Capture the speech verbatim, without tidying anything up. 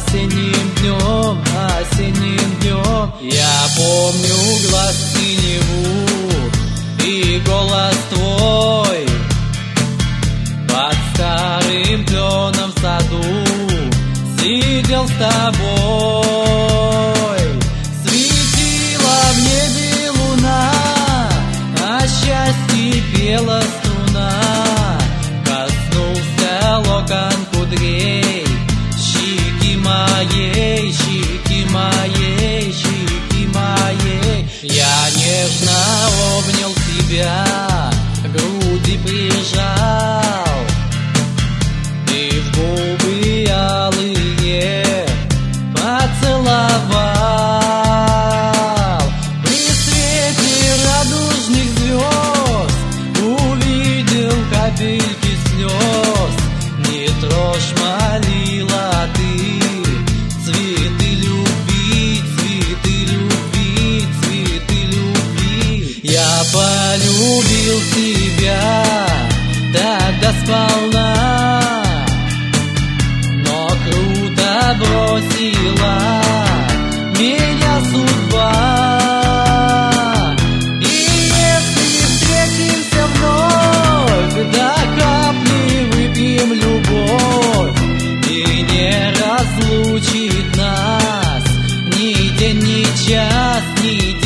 Осенним днем, осенним днем я помню глаз синеву и голос твой под старым кленом в саду сидел с тобой. Светила в небе луна, а счастье пела струна. Коснулся локон кудрей щеки моей, щеки моей, щеки моей. Я нежно обнял тебя, к груди прижал, и в губы алые поцеловал. При свете радужных звезд увидел капельки слез. Не трожь, молила ты, цветы любви, цветы любви, цветы любви. Я полюбил тебя тогда сполна, но круто бросила меня судьба. И если встретимся вновь, до капли выпьем любовь, и не разлучит нас ни день, ни час, ни